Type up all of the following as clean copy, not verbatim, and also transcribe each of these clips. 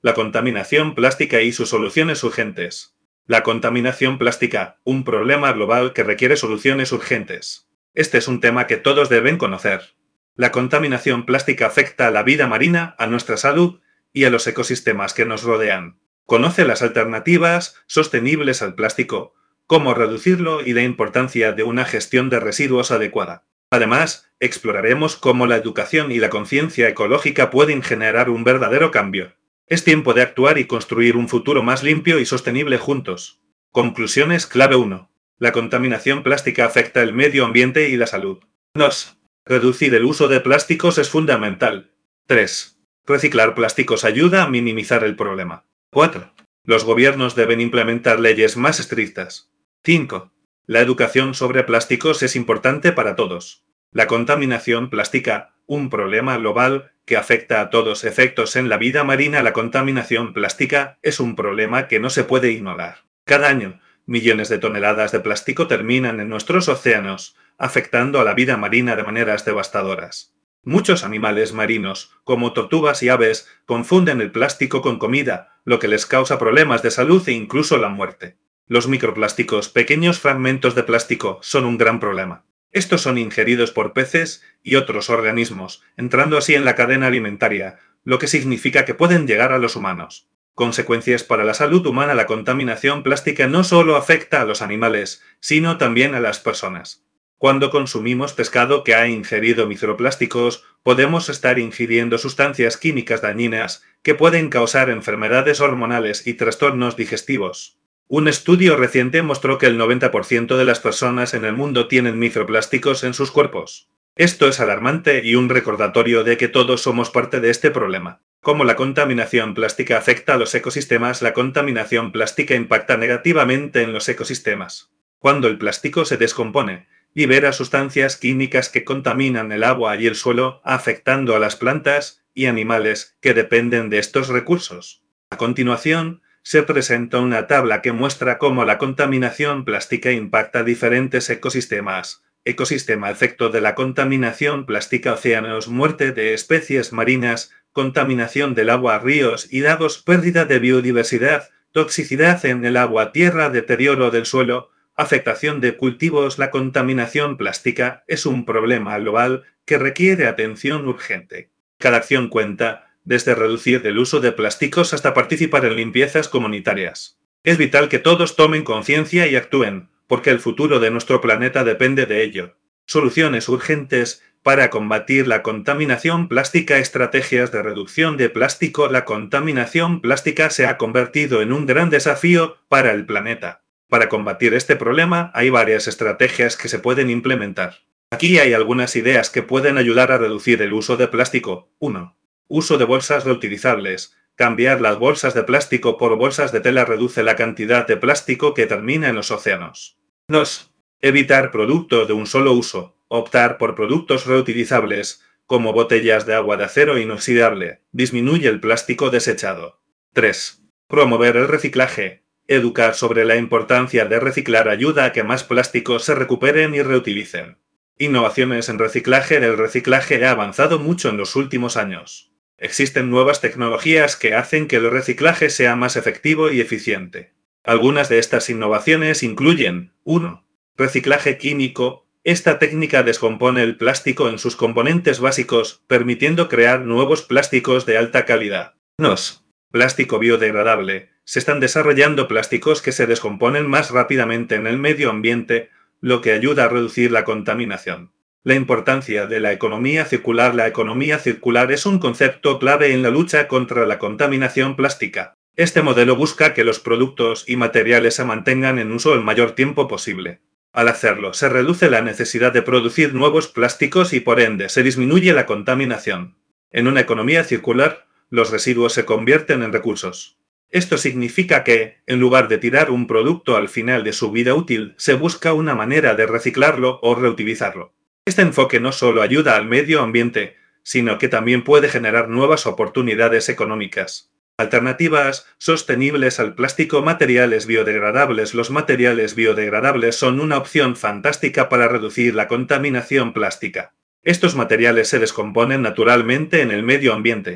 La contaminación plástica y sus soluciones urgentes. La contaminación plástica, un problema global que requiere soluciones urgentes. Este es un tema que todos deben conocer. La contaminación plástica afecta a la vida marina, a nuestra salud y a los ecosistemas que nos rodean. Conoce las alternativas sostenibles al plástico, cómo reducirlo y la importancia de una gestión de residuos adecuada. Además, exploraremos cómo la educación y la conciencia ecológica pueden generar un verdadero cambio. Es tiempo de actuar y construir un futuro más limpio y sostenible juntos. Conclusiones clave 1. La contaminación plástica afecta el medio ambiente y la salud. 2. Reducir el uso de plásticos es fundamental. 3. Reciclar plásticos ayuda a minimizar el problema. 4. Los gobiernos deben implementar leyes más estrictas. 5. La educación sobre plásticos es importante para todos. La contaminación plástica, un problema global que afecta a todos efectos en la vida marina. La contaminación plástica es un problema que no se puede ignorar. Cada año, millones de toneladas de plástico terminan en nuestros océanos, afectando a la vida marina de maneras devastadoras. Muchos animales marinos, como tortugas y aves, confunden el plástico con comida, lo que les causa problemas de salud e incluso la muerte. Los microplásticos, pequeños fragmentos de plástico, son un gran problema. Estos son ingeridos por peces y otros organismos, entrando así en la cadena alimentaria, lo que significa que pueden llegar a los humanos. Consecuencias para la salud humana. La contaminación plástica no solo afecta a los animales, sino también a las personas. Cuando consumimos pescado que ha ingerido microplásticos, podemos estar ingiriendo sustancias químicas dañinas que pueden causar enfermedades hormonales y trastornos digestivos. Un estudio reciente mostró que el 90% de las personas en el mundo tienen microplásticos en sus cuerpos. Esto es alarmante y un recordatorio de que todos somos parte de este problema. Cómo la contaminación plástica afecta a los ecosistemas. La contaminación plástica impacta negativamente en los ecosistemas. Cuando el plástico se descompone, libera sustancias químicas que contaminan el agua y el suelo, afectando a las plantas y animales que dependen de estos recursos. A continuación, se presenta una tabla que muestra cómo la contaminación plástica impacta diferentes ecosistemas. Ecosistema: efecto de la contaminación plástica: océanos, muerte de especies marinas, contaminación del agua, ríos y lagos, pérdida de biodiversidad, toxicidad en el agua, tierra, deterioro del suelo, afectación de cultivos. La contaminación plástica es un problema global que requiere atención urgente. Cada acción cuenta, desde reducir el uso de plásticos hasta participar en limpiezas comunitarias. Es vital que todos tomen conciencia y actúen, porque el futuro de nuestro planeta depende de ello. Soluciones urgentes para combatir la contaminación plástica. Estrategias de reducción de plástico. La contaminación plástica se ha convertido en un gran desafío para el planeta. Para combatir este problema hay varias estrategias que se pueden implementar. Aquí hay algunas ideas que pueden ayudar a reducir el uso de plástico. 1. Uso de bolsas reutilizables. Cambiar las bolsas de plástico por bolsas de tela reduce la cantidad de plástico que termina en los océanos. 2. Evitar productos de un solo uso. Optar por productos reutilizables, como botellas de agua de acero inoxidable. Disminuye el plástico desechado. 3. Promover el reciclaje. Educar sobre la importancia de reciclar ayuda a que más plásticos se recuperen y reutilicen. Innovaciones en reciclaje. El reciclaje ha avanzado mucho en los últimos años. Existen nuevas tecnologías que hacen que el reciclaje sea más efectivo y eficiente. Algunas de estas innovaciones incluyen: 1. Reciclaje químico. Esta técnica descompone el plástico en sus componentes básicos, permitiendo crear nuevos plásticos de alta calidad. 2. Plástico biodegradable. Se están desarrollando plásticos que se descomponen más rápidamente en el medio ambiente, lo que ayuda a reducir la contaminación. La importancia de la economía circular. La economía circular es un concepto clave en la lucha contra la contaminación plástica. Este modelo busca que los productos y materiales se mantengan en uso el mayor tiempo posible. Al hacerlo, se reduce la necesidad de producir nuevos plásticos y por ende se disminuye la contaminación. En una economía circular, los residuos se convierten en recursos. Esto significa que, en lugar de tirar un producto al final de su vida útil, se busca una manera de reciclarlo o reutilizarlo. Este enfoque no solo ayuda al medio ambiente, sino que también puede generar nuevas oportunidades económicas. Alternativas sostenibles al plástico. Materiales biodegradables. Los materiales biodegradables son una opción fantástica para reducir la contaminación plástica. Estos materiales se descomponen naturalmente en el medio ambiente.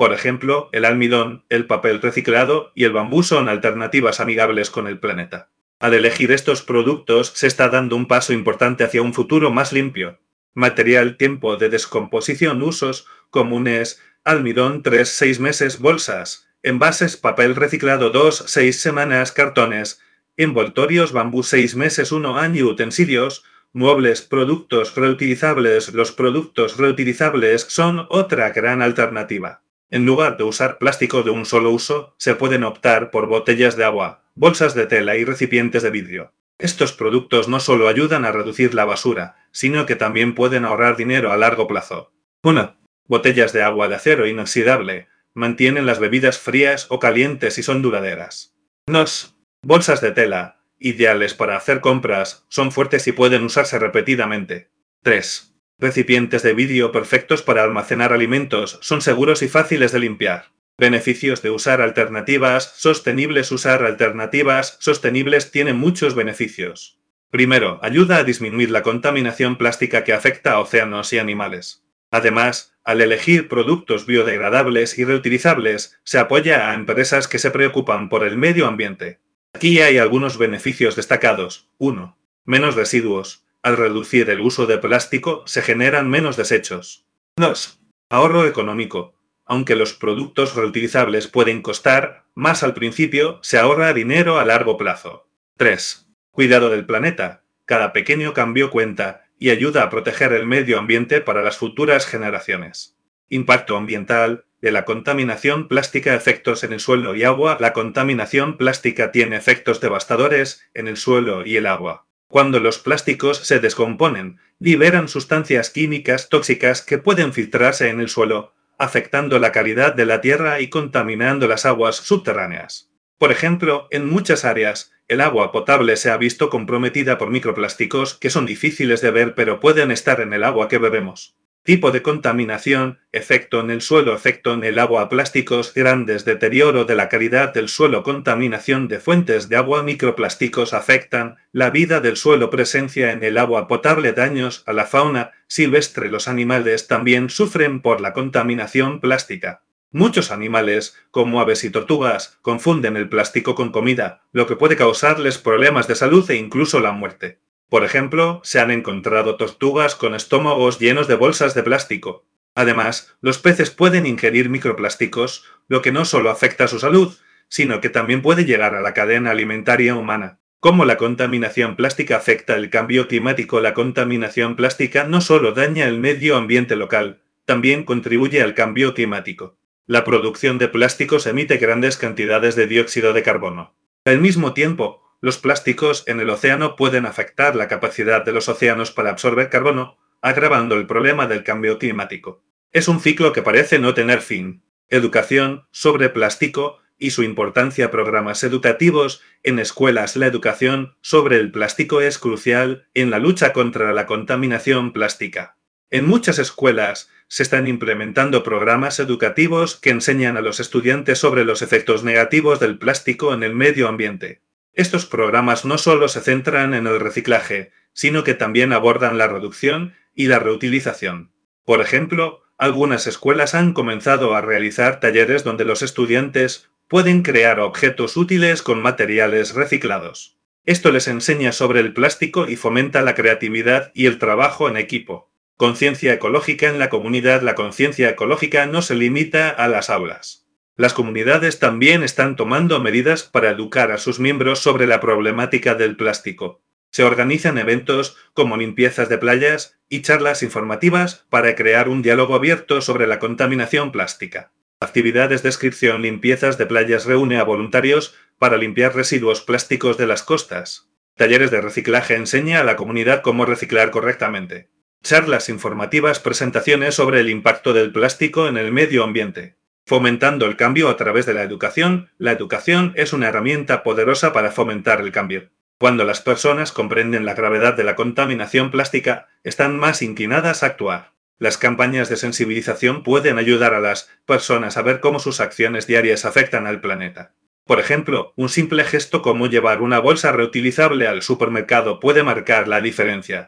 Por ejemplo, el almidón, el papel reciclado y el bambú son alternativas amigables con el planeta. Al elegir estos productos se está dando un paso importante hacia un futuro más limpio. Material, tiempo de descomposición, usos comunes: almidón 3-6 meses, bolsas, envases, papel reciclado 2-6 semanas, cartones, envoltorios, bambú 6 meses, 1 año, utensilios, muebles, productos reutilizables. Los productos reutilizables son otra gran alternativa. En lugar de usar plástico de un solo uso, se pueden optar por botellas de agua, bolsas de tela y recipientes de vidrio. Estos productos no solo ayudan a reducir la basura, sino que también pueden ahorrar dinero a largo plazo. 1. Botellas de agua de acero inoxidable. Mantienen las bebidas frías o calientes y son duraderas. 2. Bolsas de tela. Ideales para hacer compras, son fuertes y pueden usarse repetidamente. 3. Recipientes de vidrio perfectos para almacenar alimentos, son seguros y fáciles de limpiar. Beneficios de usar alternativas sostenibles. Usar alternativas sostenibles tiene muchos beneficios. Primero, ayuda a disminuir la contaminación plástica que afecta a océanos y animales. Además, al elegir productos biodegradables y reutilizables, se apoya a empresas que se preocupan por el medio ambiente. Aquí hay algunos beneficios destacados. 1. Menos residuos. Al reducir el uso de plástico, se generan menos desechos. 2. Ahorro económico. Aunque los productos reutilizables pueden costar más al principio, se ahorra dinero a largo plazo. 3. Cuidado del planeta. Cada pequeño cambio cuenta y ayuda a proteger el medio ambiente para las futuras generaciones. Impacto ambiental de la contaminación plástica. Efectos en el suelo y agua. La contaminación plástica tiene efectos devastadores en el suelo y el agua. Cuando los plásticos se descomponen, liberan sustancias químicas tóxicas que pueden filtrarse en el suelo, afectando la calidad de la tierra y contaminando las aguas subterráneas. Por ejemplo, en muchas áreas, el agua potable se ha visto comprometida por microplásticos que son difíciles de ver pero pueden estar en el agua que bebemos. Tipo de contaminación, efecto en el suelo, efecto en el agua, plásticos grandes, deterioro de la calidad del suelo, contaminación de fuentes de agua. Microplásticos afectan la vida del suelo, presencia en el agua potable, daños a la fauna silvestre. Los animales también sufren por la contaminación plástica. Muchos animales, como aves y tortugas, confunden el plástico con comida, lo que puede causarles problemas de salud e incluso la muerte. Por ejemplo, se han encontrado tortugas con estómagos llenos de bolsas de plástico. Además, los peces pueden ingerir microplásticos, lo que no solo afecta a su salud, sino que también puede llegar a la cadena alimentaria humana. ¿Cómo la contaminación plástica afecta el cambio climático? La contaminación plástica no solo daña el medio ambiente local, también contribuye al cambio climático. La producción de plásticos emite grandes cantidades de dióxido de carbono. Al mismo tiempo, los plásticos en el océano pueden afectar la capacidad de los océanos para absorber carbono, agravando el problema del cambio climático. Es un ciclo que parece no tener fin. Educación sobre plástico y su importancia. Programas educativos en escuelas. La educación sobre el plástico es crucial en la lucha contra la contaminación plástica. En muchas escuelas se están implementando programas educativos que enseñan a los estudiantes sobre los efectos negativos del plástico en el medio ambiente. Estos programas no solo se centran en el reciclaje, sino que también abordan la reducción y la reutilización. Por ejemplo, algunas escuelas han comenzado a realizar talleres donde los estudiantes pueden crear objetos útiles con materiales reciclados. Esto les enseña sobre el plástico y fomenta la creatividad y el trabajo en equipo. Conciencia ecológica en la comunidad. La conciencia ecológica no se limita a las aulas. Las comunidades también están tomando medidas para educar a sus miembros sobre la problemática del plástico. Se organizan eventos como limpiezas de playas y charlas informativas para crear un diálogo abierto sobre la contaminación plástica. Actividades de descripción. Limpiezas de playas reúne a voluntarios para limpiar residuos plásticos de las costas. Talleres de reciclaje enseña a la comunidad cómo reciclar correctamente. Charlas informativas. Presentaciones sobre el impacto del plástico en el medio ambiente. Fomentando el cambio a través de la educación. La educación es una herramienta poderosa para fomentar el cambio. Cuando las personas comprenden la gravedad de la contaminación plástica, están más inclinadas a actuar. Las campañas de sensibilización pueden ayudar a las personas a ver cómo sus acciones diarias afectan al planeta. Por ejemplo, un simple gesto como llevar una bolsa reutilizable al supermercado puede marcar la diferencia.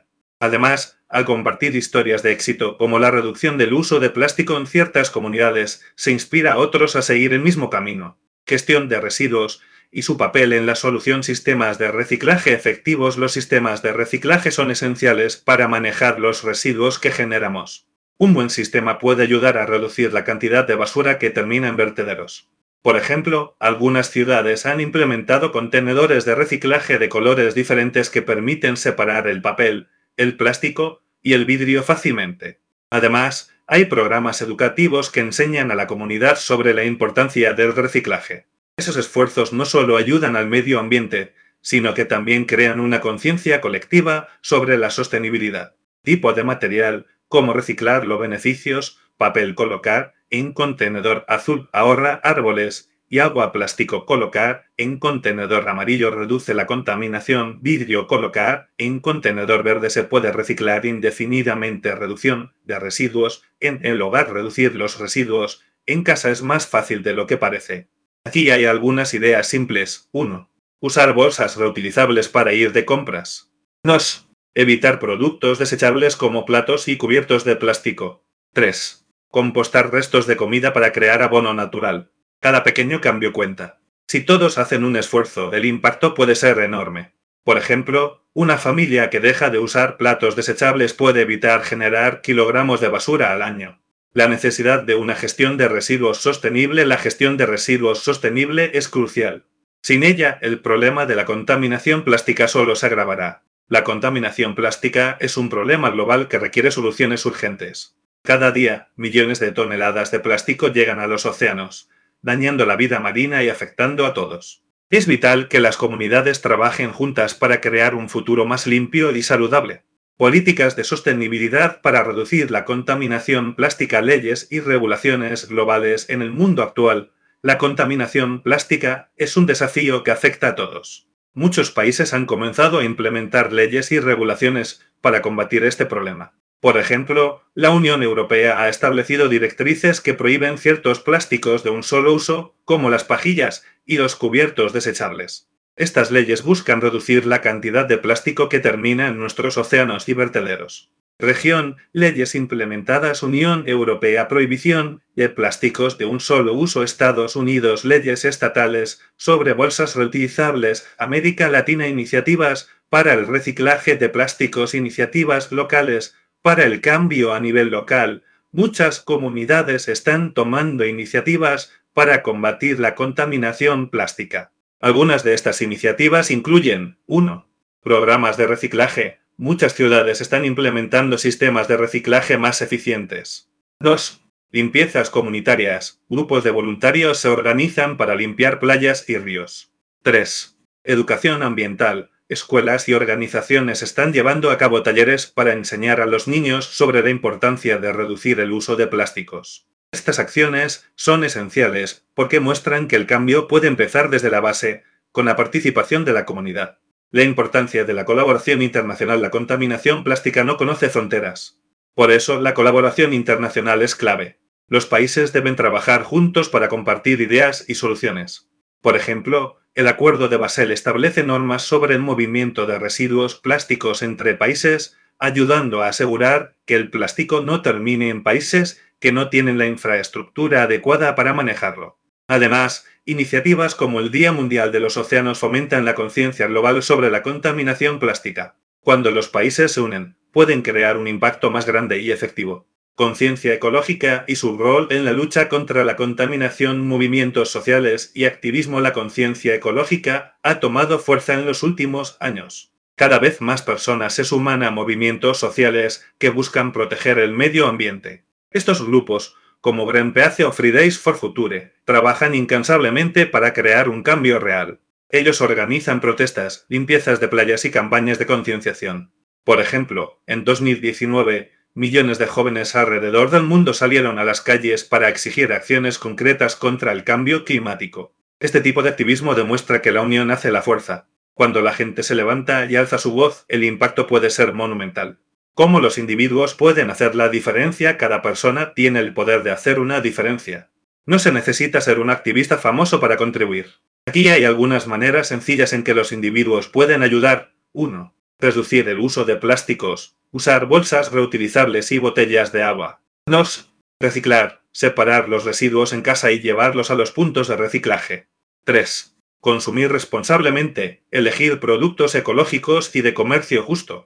Además, al compartir historias de éxito como la reducción del uso de plástico en ciertas comunidades, se inspira a otros a seguir el mismo camino. Gestión de residuos y su papel en la solución. Sistemas de reciclaje efectivos. Los sistemas de reciclaje son esenciales para manejar los residuos que generamos. Un buen sistema puede ayudar a reducir la cantidad de basura que termina en vertederos. Por ejemplo, algunas ciudades han implementado contenedores de reciclaje de colores diferentes que permiten separar el papel, el plástico y el vidrio fácilmente. Además, hay programas educativos que enseñan a la comunidad sobre la importancia del reciclaje. Esos esfuerzos no solo ayudan al medio ambiente, sino que también crean una conciencia colectiva sobre la sostenibilidad. Tipo de material, cómo reciclar los beneficios, papel colocar en contenedor azul ahorra árboles y agua. Plástico colocar en contenedor amarillo reduce la contaminación. Vidrio colocar en contenedor verde se puede reciclar indefinidamente. Reducción de residuos en el hogar. Reducir los residuos en casa es más fácil de lo que parece. Aquí hay algunas ideas simples. 1. Usar bolsas reutilizables para ir de compras. 2. Evitar productos desechables como platos y cubiertos de plástico. 3. Compostar restos de comida para crear abono natural. Cada pequeño cambio cuenta. Si todos hacen un esfuerzo, el impacto puede ser enorme. Por ejemplo, una familia que deja de usar platos desechables puede evitar generar kilogramos de basura al año. La necesidad de una gestión de residuos sostenible. La gestión de residuos sostenible es crucial. Sin ella, el problema de la contaminación plástica solo se agravará. La contaminación plástica es un problema global que requiere soluciones urgentes. Cada día, millones de toneladas de plástico llegan a los océanos, dañando la vida marina y afectando a todos. Es vital que las comunidades trabajen juntas para crear un futuro más limpio y saludable. Políticas de sostenibilidad para reducir la contaminación plástica. Leyes y regulaciones globales. En el mundo actual, la contaminación plástica es un desafío que afecta a todos. Muchos países han comenzado a implementar leyes y regulaciones para combatir este problema. Por ejemplo, la Unión Europea ha establecido directrices que prohíben ciertos plásticos de un solo uso, como las pajillas y los cubiertos desechables. Estas leyes buscan reducir la cantidad de plástico que termina en nuestros océanos y vertederos. Región, leyes implementadas. Unión Europea, prohibición de plásticos de un solo uso. Estados Unidos, leyes estatales sobre bolsas reutilizables. América Latina, iniciativas para el reciclaje de plásticos. Iniciativas locales para el cambio a nivel local. Muchas comunidades están tomando iniciativas para combatir la contaminación plástica. Algunas de estas iniciativas incluyen 1. Programas de reciclaje. Muchas ciudades están implementando sistemas de reciclaje más eficientes. 2. Limpiezas comunitarias. Grupos de voluntarios se organizan para limpiar playas y ríos. 3. Educación ambiental. Escuelas y organizaciones están llevando a cabo talleres para enseñar a los niños sobre la importancia de reducir el uso de plásticos. Estas acciones son esenciales porque muestran que el cambio puede empezar desde la base, con la participación de la comunidad. La importancia de la colaboración internacional. La contaminación plástica no conoce fronteras. Por eso, la colaboración internacional es clave. Los países deben trabajar juntos para compartir ideas y soluciones. Por ejemplo, el Acuerdo de Basel establece normas sobre el movimiento de residuos plásticos entre países, ayudando a asegurar que el plástico no termine en países que no tienen la infraestructura adecuada para manejarlo. Además, iniciativas como el Día Mundial de los Océanos fomentan la conciencia global sobre la contaminación plástica. Cuando los países se unen, pueden crear un impacto más grande y efectivo. Conciencia ecológica y su rol en la lucha contra la contaminación. Movimientos sociales y activismo. La conciencia ecológica ha tomado fuerza en los últimos años. Cada vez más personas se suman a movimientos sociales que buscan proteger el medio ambiente. Estos grupos, como Greenpeace o Fridays for Future, trabajan incansablemente para crear un cambio real. Ellos organizan protestas, limpiezas de playas y campañas de concienciación. Por ejemplo, en 2019, millones de jóvenes alrededor del mundo salieron a las calles para exigir acciones concretas contra el cambio climático. Este tipo de activismo demuestra que la unión hace la fuerza. Cuando la gente se levanta y alza su voz, el impacto puede ser monumental. ¿Cómo los individuos pueden hacer la diferencia? Cada persona tiene el poder de hacer una diferencia. No se necesita ser un activista famoso para contribuir. Aquí hay algunas maneras sencillas en que los individuos pueden ayudar. 1. Reducir el uso de plásticos. Usar bolsas reutilizables y botellas de agua. 2. Reciclar. Separar los residuos en casa y llevarlos a los puntos de reciclaje. 3. Consumir responsablemente. Elegir productos ecológicos y de comercio justo.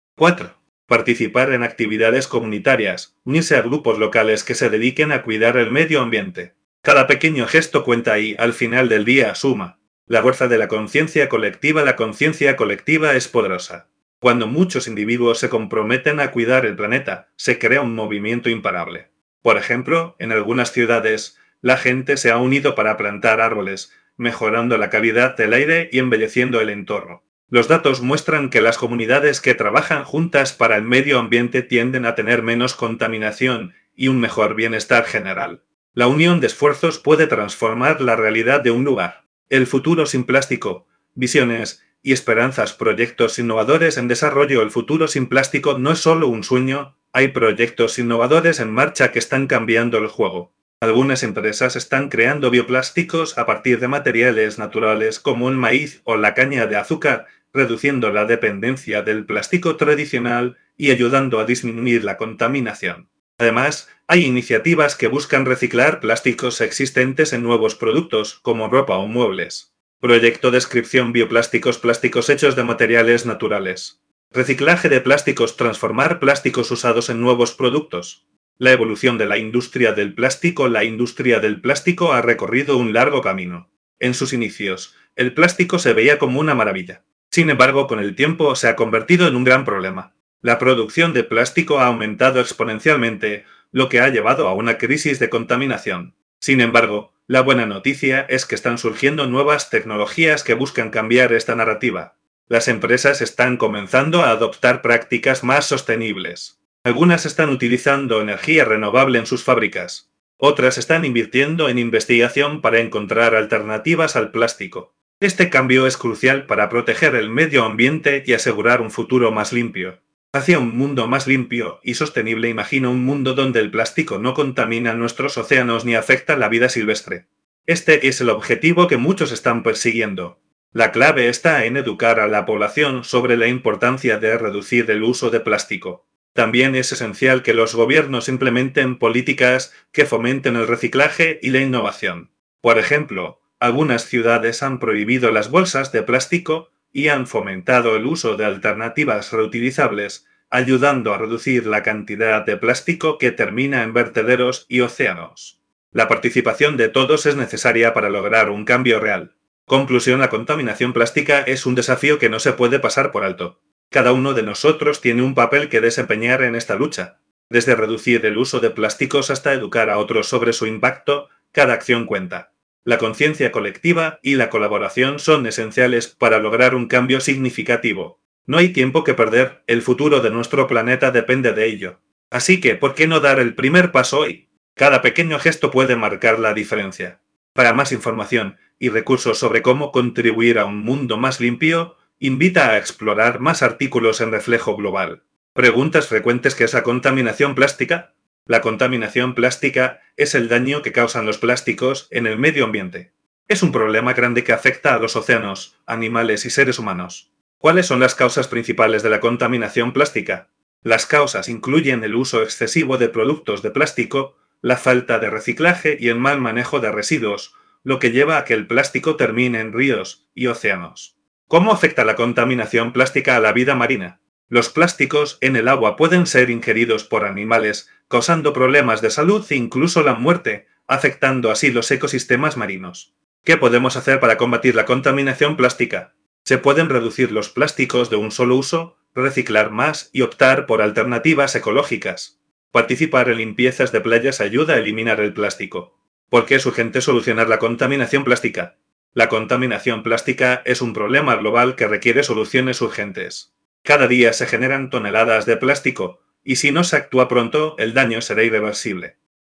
4. Participar en actividades comunitarias. Unirse a grupos locales que se dediquen a cuidar el medio ambiente. Cada pequeño gesto cuenta y, al final del día, suma. La fuerza de la conciencia colectiva. La conciencia colectiva es poderosa. Cuando muchos individuos se comprometen a cuidar el planeta, se crea un movimiento imparable. Por ejemplo, en algunas ciudades, la gente se ha unido para plantar árboles, mejorando la calidad del aire y embelleciendo el entorno. Los datos muestran que las comunidades que trabajan juntas para el medio ambiente tienden a tener menos contaminación y un mejor bienestar general. La unión de esfuerzos puede transformar la realidad de un lugar. El futuro sin plástico. Visiones y esperanzas. Proyectos innovadores en desarrollo. El futuro sin plástico no es solo un sueño, hay proyectos innovadores en marcha que están cambiando el juego. Algunas empresas están creando bioplásticos a partir de materiales naturales como el maíz o la caña de azúcar, reduciendo la dependencia del plástico tradicional y ayudando a disminuir la contaminación. Además, hay iniciativas que buscan reciclar plásticos existentes en nuevos productos, como ropa o muebles. Proyecto Descripción Bioplásticos. Plásticos hechos de materiales naturales. Reciclaje de plásticos. Transformar plásticos usados en nuevos productos. La evolución de la industria del plástico. La industria del plástico ha recorrido un largo camino. En sus inicios, el plástico se veía como una maravilla. Sin embargo, con el tiempo se ha convertido en un gran problema. La producción de plástico ha aumentado exponencialmente, lo que ha llevado a una crisis de contaminación. Sin embargo, la buena noticia es que están surgiendo nuevas tecnologías que buscan cambiar esta narrativa. Las empresas están comenzando a adoptar prácticas más sostenibles. Algunas están utilizando energía renovable en sus fábricas. Otras están invirtiendo en investigación para encontrar alternativas al plástico. Este cambio es crucial para proteger el medio ambiente y asegurar un futuro más limpio. Hacia un mundo más limpio y sostenible. Imagina un mundo donde el plástico no contamina nuestros océanos ni afecta la vida silvestre. Este es el objetivo que muchos están persiguiendo. La clave está en educar a la población sobre la importancia de reducir el uso de plástico. También es esencial que los gobiernos implementen políticas que fomenten el reciclaje y la innovación. Por ejemplo, algunas ciudades han prohibido las bolsas de plástico y han fomentado el uso de alternativas reutilizables, ayudando a reducir la cantidad de plástico que termina en vertederos y océanos. La participación de todos es necesaria para lograr un cambio real. Conclusión: la contaminación plástica es un desafío que no se puede pasar por alto. Cada uno de nosotros tiene un papel que desempeñar en esta lucha. Desde reducir el uso de plásticos hasta educar a otros sobre su impacto, cada acción cuenta. La conciencia colectiva y la colaboración son esenciales para lograr un cambio significativo. No hay tiempo que perder, el futuro de nuestro planeta depende de ello. Así que, ¿por qué no dar el primer paso hoy? Cada pequeño gesto puede marcar la diferencia. Para más información y recursos sobre cómo contribuir a un mundo más limpio, invita a explorar más artículos en Reflejo Global. Preguntas frecuentes: ¿qué es la contaminación plástica? La contaminación plástica es el daño que causan los plásticos en el medio ambiente. Es un problema grande que afecta a los océanos, animales y seres humanos. ¿Cuáles son las causas principales de la contaminación plástica? Las causas incluyen el uso excesivo de productos de plástico, la falta de reciclaje y el mal manejo de residuos, lo que lleva a que el plástico termine en ríos y océanos. ¿Cómo afecta la contaminación plástica a la vida marina? Los plásticos en el agua pueden ser ingeridos por animales, causando problemas de salud e incluso la muerte, afectando así los ecosistemas marinos. ¿Qué podemos hacer para combatir la contaminación plástica? Se pueden reducir los plásticos de un solo uso, reciclar más y optar por alternativas ecológicas. Participar en limpiezas de playas ayuda a eliminar el plástico. ¿Por qué es urgente solucionar la contaminación plástica? La contaminación plástica es un problema global que requiere soluciones urgentes. Cada día se generan toneladas de plástico, y si no se actúa pronto, el daño será irreversible.